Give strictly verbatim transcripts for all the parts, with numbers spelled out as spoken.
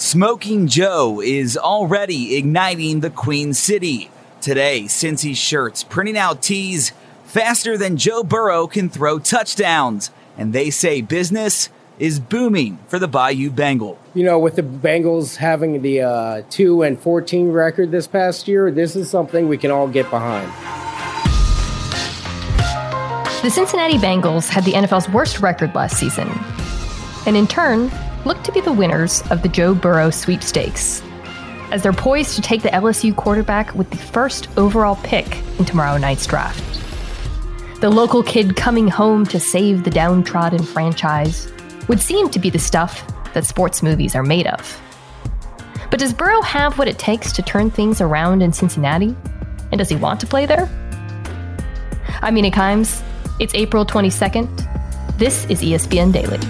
Smoking Joe is already igniting the Queen City. Today, Cincy shirts printing out tees faster than Joe Burrow can throw touchdowns. And they say business is booming for the Bayou Bengal. You know, with the Bengals having the uh, two and fourteen record this past year, this is something we can all get behind. The Cincinnati Bengals had the N F L's worst record last season, and in turn, look to be the winners of the Joe Burrow sweepstakes, as they're poised to take the L S U quarterback with the first overall pick in tomorrow night's draft. The local kid coming home to save the downtrodden franchise would seem to be the stuff that sports movies are made of. But does Burrow have what it takes to turn things around in Cincinnati? And does he want to play there? I'm Mina Kimes. It's April twenty-second. This is E S P N Daily.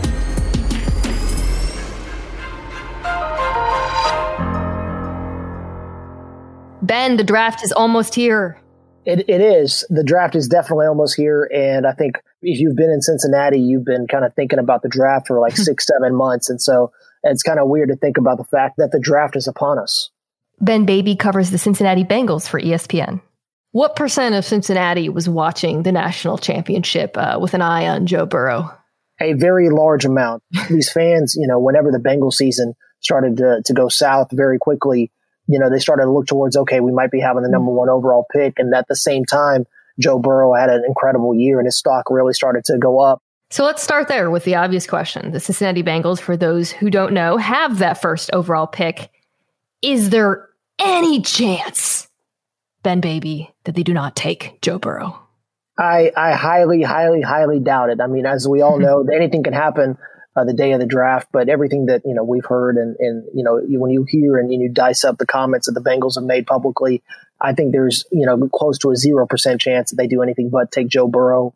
Ben, the draft is almost here. It, it is. The draft is definitely almost here. And I think if you've been in Cincinnati, you've been kind of thinking about the draft for like six, seven months. And so it's kind of weird to think about the fact that the draft is upon us. Ben Baby covers the Cincinnati Bengals for E S P N. What percent of Cincinnati was watching the national championship uh, with an eye on Joe Burrow? A very large amount. These fans, you know, whenever the Bengals season started to, to go south very quickly, you know, they started to look towards, okay, we might be having the number one overall pick. And at the same time, Joe Burrow had an incredible year and his stock really started to go up. So let's start there with the obvious question. The Cincinnati Bengals, for those who don't know, have that first overall pick. Is there any chance, Ben Baby, that they do not take Joe Burrow? I, I highly, highly, highly doubt it. I mean, as we all know, anything can happen Uh, the day of the draft, but everything that, you know, we've heard and, and you know, you, when you hear and you dice up the comments that the Bengals have made publicly, I think there's, you know, close to a zero percent chance that they do anything but take Joe Burrow.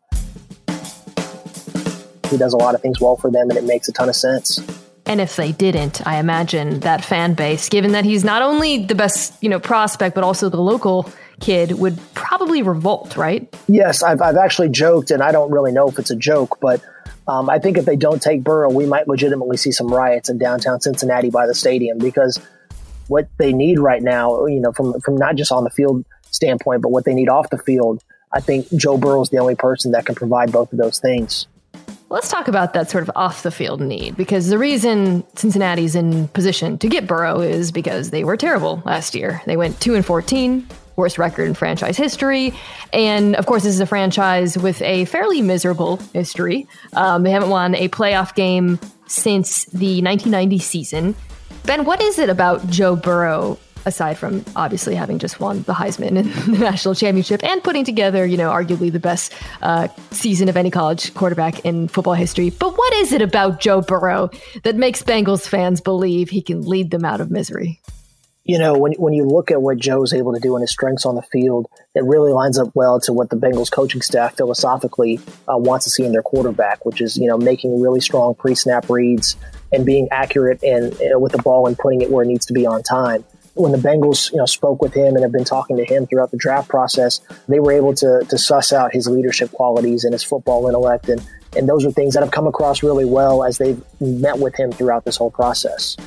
He does a lot of things well for them, and it makes a ton of sense. And if they didn't, I imagine that fan base, given that he's not only the best, you know, prospect, but also the local kid, would probably revolt, right? Yes, I've, I've actually joked, and I don't really know if it's a joke, but Um, I think if they don't take Burrow, we might legitimately see some riots in downtown Cincinnati by the stadium, because what they need right now, you know, from from not just on the field standpoint, but what they need off the field, I think Joe Burrow is the only person that can provide both of those things. Let's talk about that sort of off the field need, because the reason Cincinnati's in position to get Burrow is because they were terrible last year. They went two and fourteen. Worst record in franchise history. And of course, this is a franchise with a fairly miserable history. Um, they haven't won a playoff game since the nineteen ninety season. Ben, what is it about Joe Burrow, aside from obviously having just won the Heisman and the national championship and putting together, you know, arguably the best uh, season of any college quarterback in football history? But what is it about Joe Burrow that makes Bengals fans believe he can lead them out of misery? You know, when when you look at what Joe's able to do and his strengths on the field, it really lines up well to what the Bengals coaching staff philosophically uh, wants to see in their quarterback, which is, you know, making really strong pre-snap reads and being accurate and you know, with the ball and putting it where it needs to be on time. When the Bengals, you know, spoke with him and have been talking to him throughout the draft process, they were able to to suss out his leadership qualities and his football intellect, and and those are things that have come across really well as they've met with him throughout this whole process.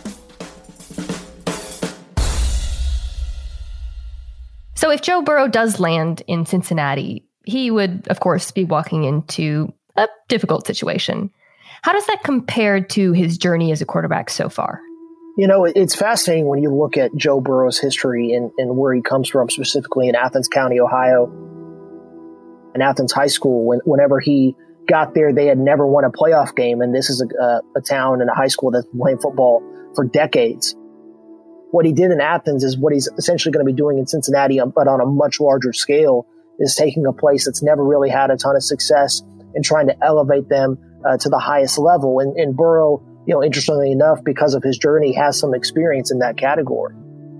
So if Joe Burrow does land in Cincinnati, he would, of course, be walking into a difficult situation. How does that compare to his journey as a quarterback so far? You know, it's fascinating when you look at Joe Burrow's history and, and where he comes from, specifically in Athens County, Ohio, and Athens High School. When, whenever he got there, they had never won a playoff game, and this is a, a, a town and a high school that's been playing football for decades. What he did in Athens is what he's essentially going to be doing in Cincinnati, but on a much larger scale, is taking a place that's never really had a ton of success and trying to elevate them uh, to the highest level. And, and Burrow, you know, interestingly enough, because of his journey, has some experience in that category.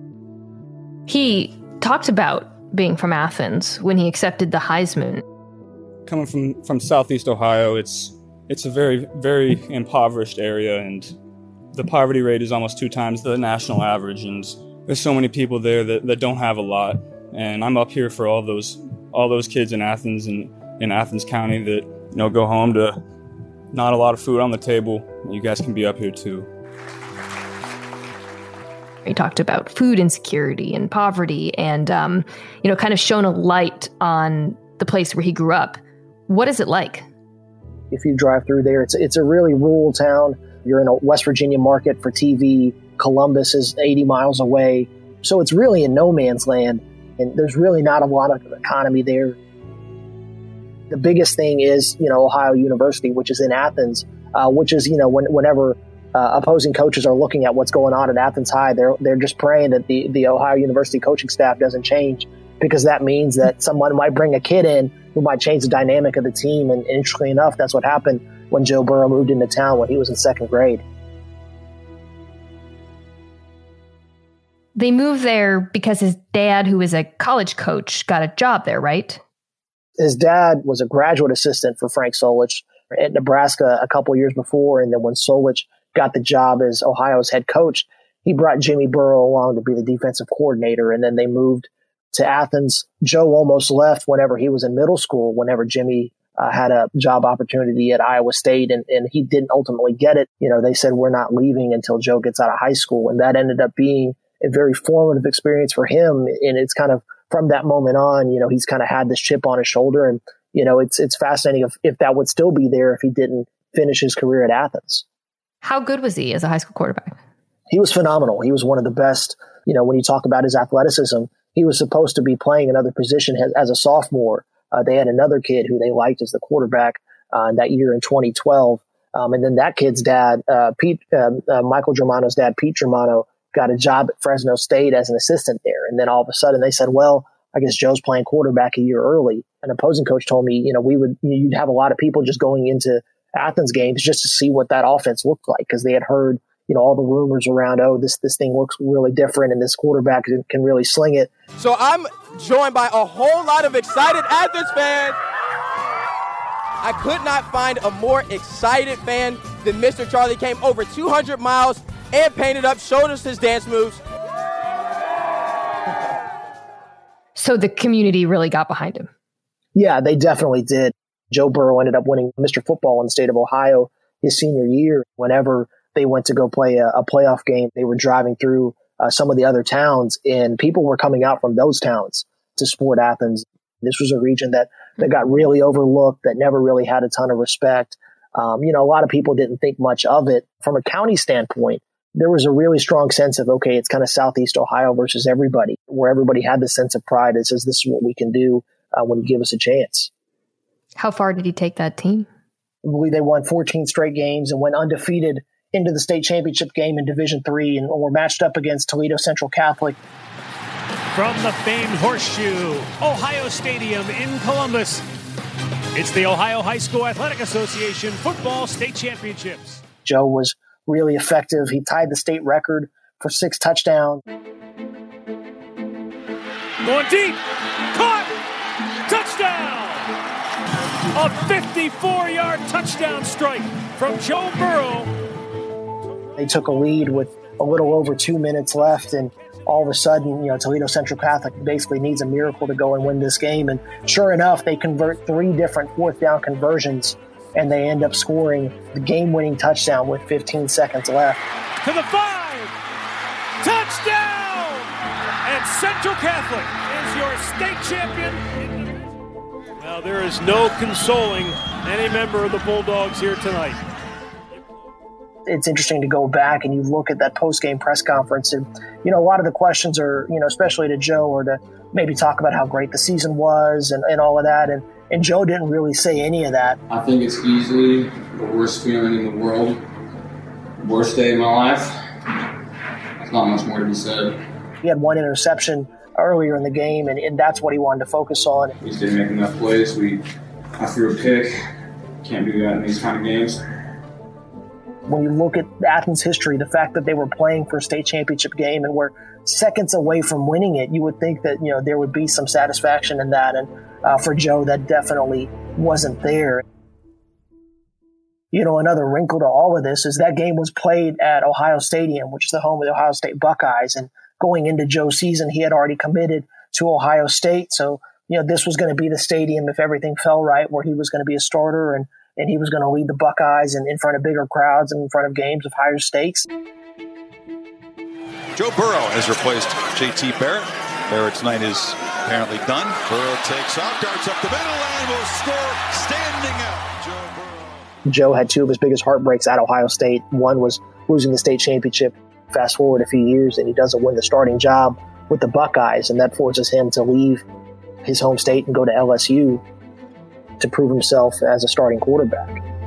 He talked about being from Athens when he accepted the Heisman. Coming from, from Southeast Ohio, it's it's a very, very impoverished area, and the poverty rate is almost two times the national average, and there's so many people there that, that don't have a lot. And I'm up here for all those all those kids in Athens and in Athens County that, you know, go home to not a lot of food on the table. You guys can be up here too. He talked about food insecurity and poverty and, um, you know, kind of shone a light on the place where he grew up. What is it like? If you drive through there, it's it's a really rural town. You're in a West Virginia market for T V. Columbus is eighty miles away. So it's really in no man's land. And there's really not a lot of economy there. The biggest thing is, you know, Ohio University, which is in Athens, uh, which is, you know, when, whenever uh, opposing coaches are looking at what's going on at Athens High, they're they're just praying that the, the Ohio University coaching staff doesn't change, because that means that someone might bring a kid in who might change the dynamic of the team. And, and interestingly enough, that's what happened when Joe Burrow moved into town when he was in second grade. They moved there because his dad, who is a college coach, got a job there, right? His dad was a graduate assistant for Frank Solich at Nebraska a couple years before. And then when Solich got the job as Ohio's head coach, he brought Jimmy Burrow along to be the defensive coordinator. And then they moved to Athens. Joe almost left whenever he was in middle school, whenever Jimmy uh, had a job opportunity at Iowa State, and, and he didn't ultimately get it. You know, they said, we're not leaving until Joe gets out of high school. And that ended up being a very formative experience for him. And it's kind of from that moment on, you know, he's kind of had this chip on his shoulder. And, you know, it's, it's fascinating if, if that would still be there if he didn't finish his career at Athens. How good was he as a high school quarterback? He was phenomenal. He was one of the best. You know, when you talk about his athleticism, he was supposed to be playing another position as, as a sophomore. Uh, they had another kid who they liked as the quarterback uh, that year in twenty twelve. Um, and then that kid's dad, uh, Pete, uh, uh, Michael Germano's dad, Pete Germano, got a job at Fresno State as an assistant there. And then all of a sudden they said, well, I guess Joe's playing quarterback a year early. An opposing coach told me, you know, we would, you'd have a lot of people just going into Athens games just to see what that offense looked like, because they had heard, you know, all the rumors around, oh, this this thing looks really different and this quarterback can, can really sling it. So I'm joined by a whole lot of excited Athens fans. I could not find a more excited fan than Mister Charlie. Came over two hundred miles and painted up, showed us his dance moves. So the community really got behind him. Yeah, they definitely did. Joe Burrow ended up winning Mister Football in the state of Ohio his senior year. Whenever they went to go play a, a playoff game, they were driving through uh, some of the other towns, and people were coming out from those towns to support Athens. This was a region that, that got really overlooked, that never really had a ton of respect. Um, you know, a lot of people didn't think much of it. From a county standpoint, there was a really strong sense of, okay, it's kind of Southeast Ohio versus everybody, where everybody had this sense of pride that says, this is what we can do uh, when you give us a chance. How far did he take that team? I believe they won fourteen straight games and went undefeated into the state championship game in Division three, and were matched up against Toledo Central Catholic. From the famed Horseshoe, Ohio Stadium in Columbus, it's the Ohio High School Athletic Association Football State Championships. Joe was really effective. He tied the state record for six touchdowns. Going deep, caught, touchdown! A fifty-four-yard touchdown strike from Joe Burrow. They took a lead with a little over two minutes left, and all of a sudden, you know, Toledo Central Catholic basically needs a miracle to go and win this game. And sure enough, they convert three different fourth down conversions, and they end up scoring the game-winning touchdown with fifteen seconds left. To the five, touchdown! And Central Catholic is your state champion. Now there is no consoling any member of the Bulldogs here tonight. It's interesting to go back and you look at that post-game press conference, and, you know, a lot of the questions are, you know, especially to Joe, or to maybe talk about how great the season was and, and all of that. And, and Joe didn't really say any of that. I think it's easily the worst feeling in the world. Worst day of my life. There's not much more to be said. He had one interception earlier in the game, and, and that's what he wanted to focus on. We just didn't make enough plays. We, I threw a pick. Can't do that in these kind of games. When you look at Athens' history, the fact that they were playing for a state championship game and were seconds away from winning it, you would think that, you know, there would be some satisfaction in that. And uh, for Joe, that definitely wasn't there. You know, another wrinkle to all of this is that game was played at Ohio Stadium, which is the home of the Ohio State Buckeyes. And going into Joe's season, he had already committed to Ohio State. So, you know, this was going to be the stadium, if everything fell right, where he was going to be a starter, and and he was going to lead the Buckeyes in, in front of bigger crowds and in front of games of higher stakes. Joe Burrow has replaced J T Barrett. Barrett's night is apparently done. Burrow takes off, darts up the middle, and will score standing out. Joe Burrow. Joe had two of his biggest heartbreaks at Ohio State. One was losing the state championship. Fast forward a few years, and he doesn't win the starting job with the Buckeyes, and that forces him to leave his home state and go to L S U to prove himself as a starting quarterback.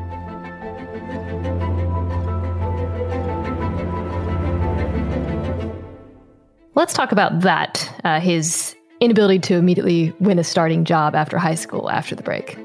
Let's talk about that, uh, his inability to immediately win a starting job after high school after the break.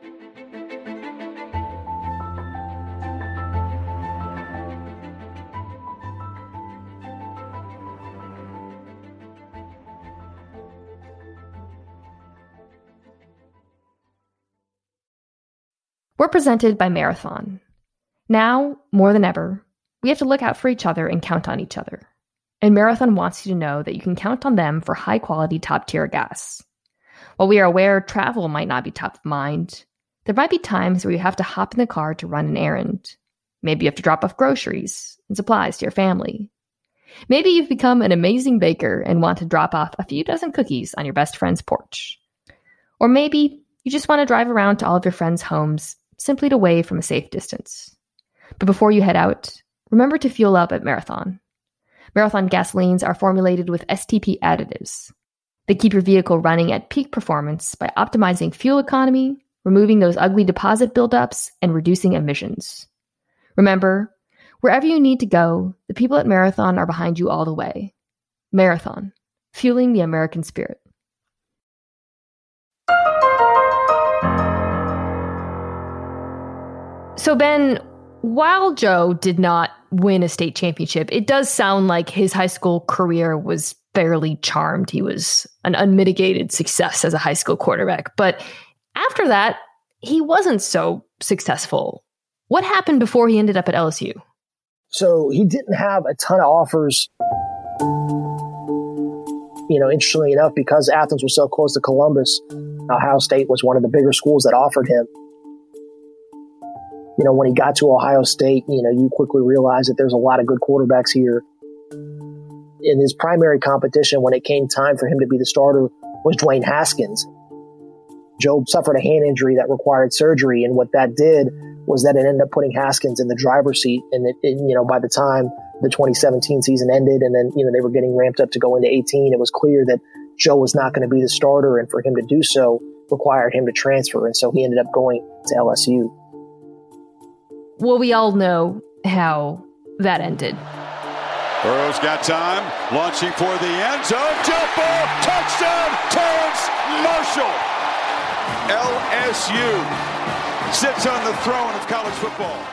We're presented by Marathon. Now, more than ever, we have to look out for each other and count on each other. And Marathon wants you to know that you can count on them for high-quality, top-tier gas. While we are aware travel might not be top of mind, there might be times where you have to hop in the car to run an errand. Maybe you have to drop off groceries and supplies to your family. Maybe you've become an amazing baker and want to drop off a few dozen cookies on your best friend's porch. Or maybe you just want to drive around to all of your friends' homes simply to wave from a safe distance. But before you head out, remember to fuel up at Marathon. Marathon gasolines are formulated with S T P additives. They keep your vehicle running at peak performance by optimizing fuel economy, removing those ugly deposit buildups, and reducing emissions. Remember, wherever you need to go, the people at Marathon are behind you all the way. Marathon, fueling the American spirit. So Ben, while Joe did not win a state championship, it does sound like his high school career was fairly charmed. He was an unmitigated success as a high school quarterback. But after that, he wasn't so successful. What happened before he ended up at L S U? So he didn't have a ton of offers. You know, interestingly enough, because Athens was so close to Columbus, Ohio State was one of the bigger schools that offered him. You know, when he got to Ohio State, you know, you quickly realize that there's a lot of good quarterbacks here. In his primary competition, when it came time for him to be the starter, was Dwayne Haskins. Joe suffered a hand injury that required surgery, and what that did was that it ended up putting Haskins in the driver's seat. And, it, it, you know, by the time the twenty seventeen season ended and then, you know, they were getting ramped up to go into eighteen, it was clear that Joe was not going to be the starter, and for him to do so required him to transfer. And so he ended up going to L S U. Well, we all know how that ended. Burrow's got time, launching for the end zone. Jump ball, touchdown, Terrence Marshall. L S U sits on the throne of college football.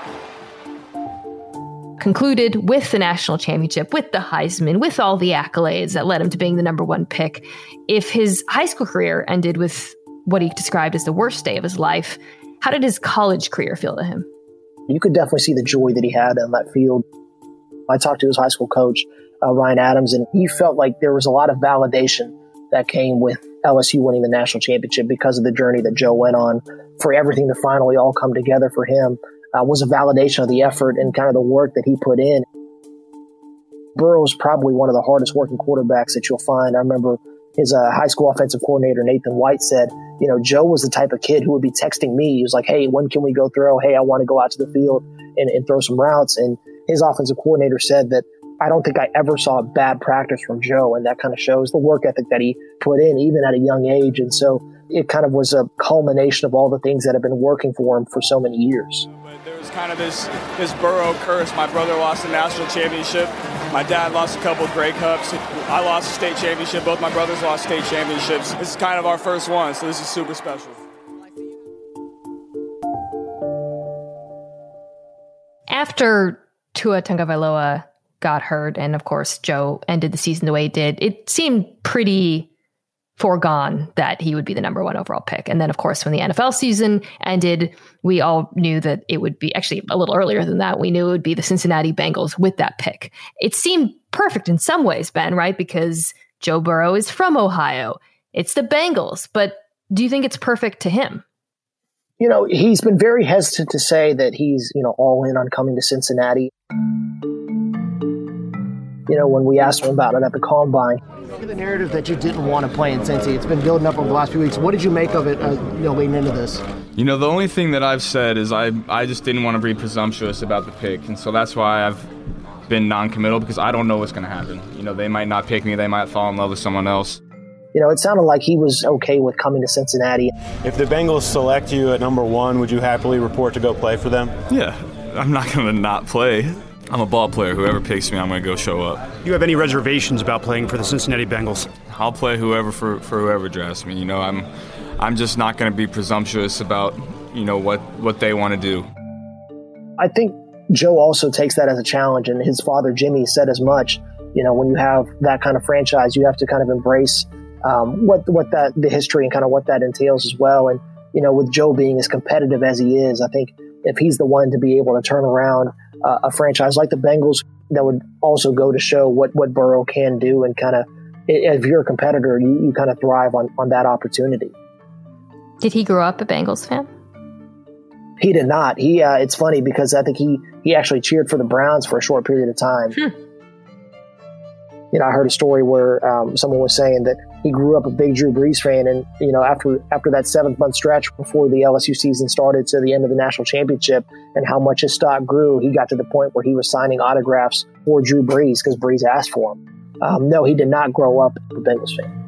Concluded with the national championship, with the Heisman, with all the accolades that led him to being the number one pick. If his high school career ended with what he described as the worst day of his life, how did his college career feel to him? You could definitely see the joy that he had on that field. I talked to his high school coach, uh, Ryan Adams, and he felt like there was a lot of validation that came with L S U winning the national championship because of the journey that Joe went on. For everything to finally all come together for him uh, was a validation of the effort and kind of the work that he put in. Burrow is probably one of the hardest working quarterbacks that you'll find. I remember his uh, high school offensive coordinator, Nathan White, said, you know, Joe was the type of kid who would be texting me. He was like, hey, when can we go throw? Hey, I want to go out to the field and, and throw some routes. And his offensive coordinator said that, I don't think I ever saw a bad practice from Joe. And that kind of shows the work ethic that he put in, even at a young age. And so it kind of was a culmination of all the things that have been working for him for so many years. But there was kind of this, this Burrow curse. My brother lost the national championship. My dad lost a couple of Grey Cups. I lost a state championship. Both my brothers lost state championships. This is kind of our first one, so this is super special. After Tua Tagovailoa got hurt, and of course Joe ended the season the way he did, it seemed pretty foregone that he would be the number one overall pick. And then, of course, when the N F L season ended, we all knew that it would be, actually a little earlier than that, we knew it would be the Cincinnati Bengals with that pick. It seemed perfect in some ways, Ben, right? Because Joe Burrow is from Ohio. It's the Bengals. But do you think it's perfect to him? You know, he's been very hesitant to say that he's, you know, all in on coming to Cincinnati. you know, when we asked him about it at the Combine. The narrative that you didn't want to play in Cincy, it's been building up over the last few weeks. What did you make of it, uh, you know, leading into this? You know, the only thing that I've said is I, I just didn't want to be presumptuous about the pick, and so that's why I've been non-committal, because I don't know what's going to happen. You know, they might not pick me, they might fall in love with someone else. You know, it sounded like he was okay with coming to Cincinnati. If the Bengals select you at number one, would you happily report to go play for them? Yeah, I'm not going to not play. I'm a ball player. Whoever picks me, I'm going to go show up. Do you have any reservations about playing for the Cincinnati Bengals? I'll play whoever for, for whoever drafts me. You know, I'm I'm just not going to be presumptuous about, you know, what, what they want to do. I think Joe also takes that as a challenge, and his father, Jimmy, said as much. You know, when you have that kind of franchise, you have to kind of embrace um, what what that the history and kind of what that entails as well. And, you know, with Joe being as competitive as he is, I think if he's the one to be able to turn around uh, a franchise like the Bengals, that would also go to show what, what Burrow can do. And kind of, if you're a competitor, you, you kind of thrive on, on that opportunity. Did he grow up a Bengals fan? He did not. He uh, it's funny because I think he, he actually cheered for the Browns for a short period of time. Hmm. You know, I heard a story where um, someone was saying that he grew up a big Drew Brees fan, and you know, after after that seventh month stretch before the L S U season started to the end of the national championship, and how much his stock grew, he got to the point where he was signing autographs for Drew Brees because Brees asked for him. Um, no, he did not grow up a Bengals fan.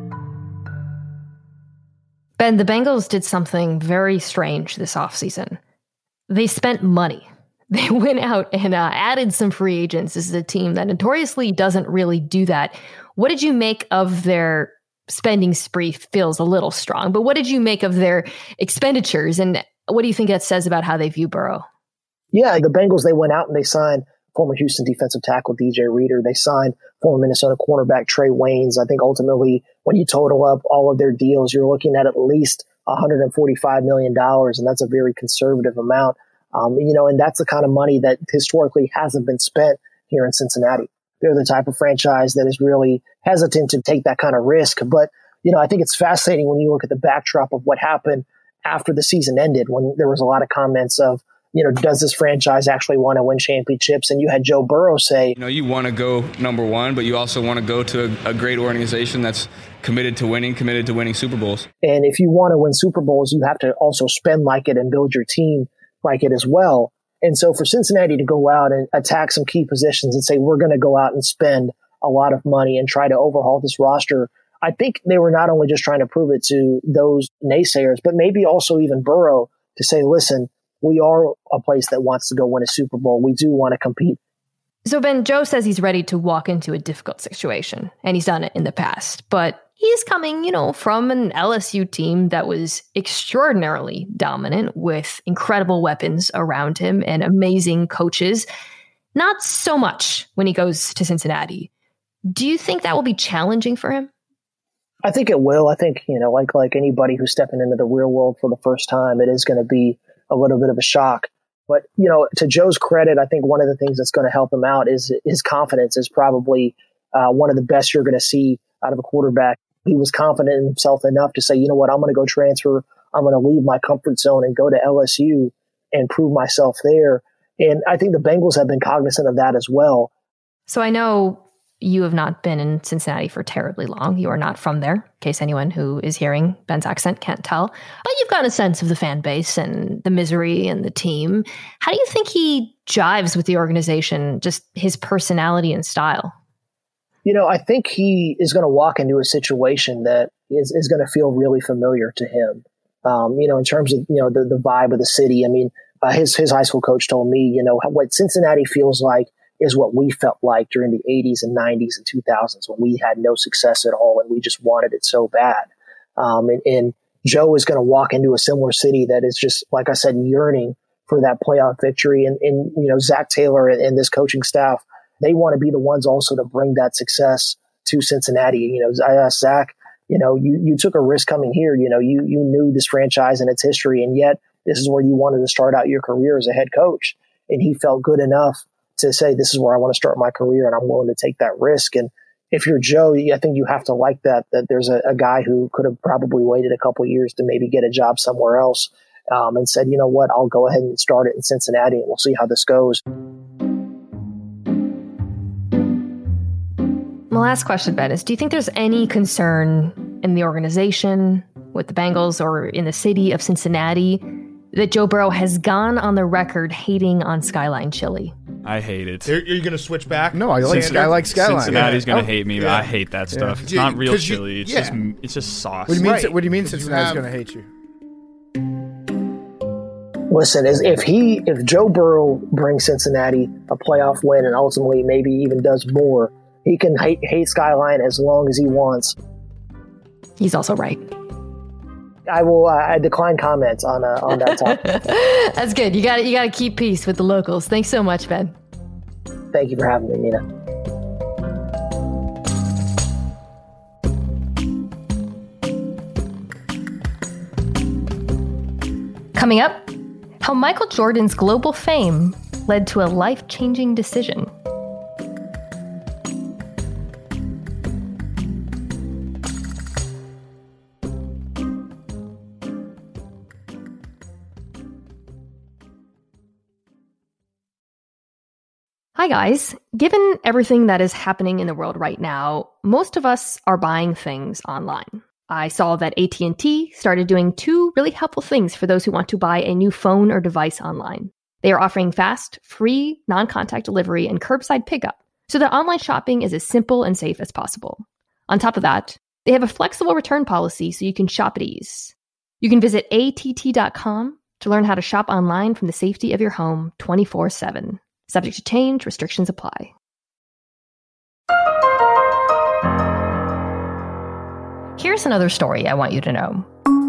Ben, the Bengals did something very strange this offseason. They spent money. They went out and uh, added some free agents. This is a team that notoriously doesn't really do that. What did you make of their spending spree? Feels a little strong, but what did you make of their expenditures? And what do you think that says about how they view Burrow? Yeah, the Bengals, they went out and they signed former Houston defensive tackle D J Reader. They signed former Minnesota cornerback Trey Waynes. I think ultimately, when you total up all of their deals, you're looking at at least one hundred forty-five million dollars, and that's a very conservative amount. Um, you know, and that's the kind of money that historically hasn't been spent here in Cincinnati. They're the type of franchise that is really hesitant to take that kind of risk. But, you know, I think it's fascinating when you look at the backdrop of what happened after the season ended, when there was a lot of comments of, you know, does this franchise actually want to win championships? And you had Joe Burrow say, you know, you want to go number one, but you also want to go to a, a great organization that's committed to winning, committed to winning Super Bowls. And if you want to win Super Bowls, you have to also spend like it and build your team like it as well. And so for Cincinnati to go out and attack some key positions and say, we're going to go out and spend a lot of money and try to overhaul this roster, I think they were not only just trying to prove it to those naysayers, but maybe also even Burrow to say, listen, we are a place that wants to go win a Super Bowl. We do want to compete. So Ben, Joe says he's ready to walk into a difficult situation, and he's done it in the past, but he's coming, you know, from an L S U team that was extraordinarily dominant with incredible weapons around him and amazing coaches. Not so much when he goes to Cincinnati. Do you think that will be challenging for him? I think it will. I think, you know, like like anybody who's stepping into the real world for the first time, it is going to be a little bit of a shock. But, you know, to Joe's credit, I think one of the things that's going to help him out is his confidence is probably uh, one of the best you're going to see out of a quarterback. He was confident in himself enough to say, you know what, I'm going to go transfer. I'm going to leave my comfort zone and go to L S U and prove myself there. And I think the Bengals have been cognizant of that as well. So I know you have not been in Cincinnati for terribly long. You are not from there, in case anyone who is hearing Ben's accent can't tell. But you've got a sense of the fan base and the misery and the team. How do you think he jives with the organization, just his personality and style? You know, I think he is going to walk into a situation that is, is going to feel really familiar to him. Um, you know, in terms of, you know, the, the vibe of the city. I mean, uh, his, his high school coach told me, you know, what Cincinnati feels like is what we felt like during the eighties and nineties and two thousands when we had no success at all and we just wanted it so bad. Um, and, and Joe is going to walk into a similar city that is just, like I said, yearning for that playoff victory. And, and you know, Zach Taylor and, and this coaching staff, they want to be the ones also to bring that success to Cincinnati. You know, I asked Zach, you know, you, you took a risk coming here. You know, you, you knew this franchise and its history, and yet this is where you wanted to start out your career as a head coach. And he felt good enough to say, this is where I want to start my career and I'm willing to take that risk. And if you're Joe, I think you have to like that, that there's a, a guy who could have probably waited a couple of years to maybe get a job somewhere else um, and said, you know what, I'll go ahead and start it in Cincinnati and we'll see how this goes. My last question, Ben, is do you think there's any concern in the organization, with the Bengals, or in the city of Cincinnati, that Joe Burrow has gone on the record hating on Skyline Chili? I hate it. Are you going to switch back? No, I like, I like Skyline. Cincinnati's yeah. going to oh, hate me, but yeah. I hate that stuff. Yeah. It's not real you, chili. It's yeah. just it's just sauce. What do you mean, Right. what do you mean Cincinnati's have- going to hate you? Listen, is if he if Joe Burrow brings Cincinnati a playoff win and ultimately maybe even does more, he can hate, hate Skyline as long as he wants. He's also right. I will. Uh, I decline comments on uh, on that topic. That's good. You got you got to keep peace with the locals. Thanks so much, Ben. Thank you for having me, Nina. Coming up, how Michael Jordan's global fame led to a life-changing decision. Hi guys. Given everything that is happening in the world right now, most of us are buying things online. I saw that A T and T started doing two really helpful things for those who want to buy a new phone or device online. They are offering fast, free, non-contact delivery and curbside pickup, so that online shopping is as simple and safe as possible. On top of that, they have a flexible return policy so you can shop at ease. You can visit A T T dot com to learn how to shop online from the safety of your home twenty-four seven. Subject to change, restrictions apply. Here's another story I want you to know.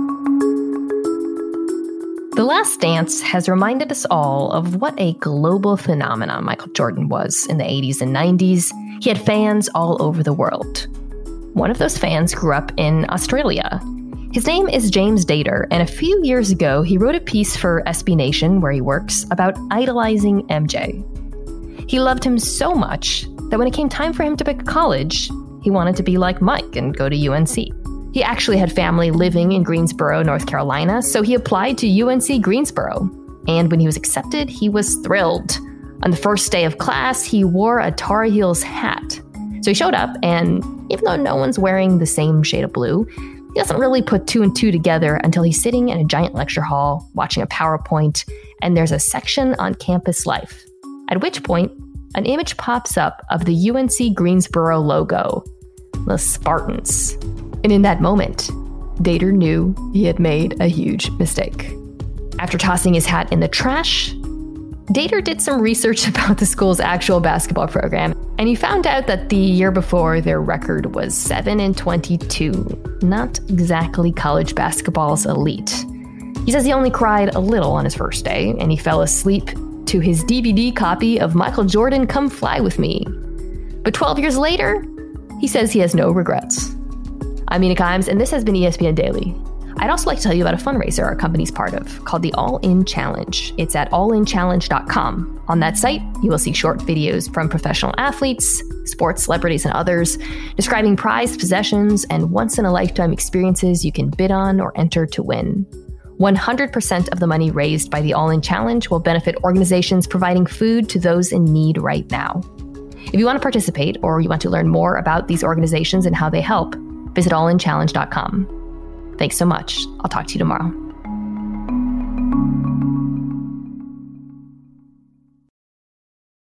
The Last Dance has reminded us all of what a global phenomenon Michael Jordan was in the eighties and nineties. He had fans all over the world. One of those fans grew up in Australia. His name is James Dater, and a few years ago, he wrote a piece for S B Nation, where he works, about idolizing M J. He loved him so much that when it came time for him to pick a college, he wanted to be like Mike and go to U N C. He actually had family living in Greensboro, North Carolina, so he applied to U N C Greensboro. And when he was accepted, he was thrilled. On the first day of class, he wore a Tar Heels hat. So he showed up, and even though no one's wearing the same shade of blue, he doesn't really put two and two together until he's sitting in a giant lecture hall, watching a PowerPoint, and there's a section on campus life. At which point, an image pops up of the U N C Greensboro logo, the Spartans. And in that moment, Dater knew he had made a huge mistake. After tossing his hat in the trash, Dater did some research about the school's actual basketball program, and he found out that the year before their record was seven and twenty-two, not exactly college basketball's elite. He says he only cried a little on his first day, and he fell asleep to his D V D copy of Michael Jordan, Come Fly With Me. But twelve years later, he says he has no regrets. I'm Mina Kimes, and this has been E S P N Daily. I'd also like to tell you about a fundraiser our company's part of called the All In Challenge. It's at all in challenge dot com. On that site, you will see short videos from professional athletes, sports celebrities, and others describing prized possessions and once-in-a-lifetime experiences you can bid on or enter to win. one hundred percent of the money raised by the All In Challenge will benefit organizations providing food to those in need right now. If you want to participate or you want to learn more about these organizations and how they help, visit all in challenge dot com. Thanks so much. I'll talk to you tomorrow.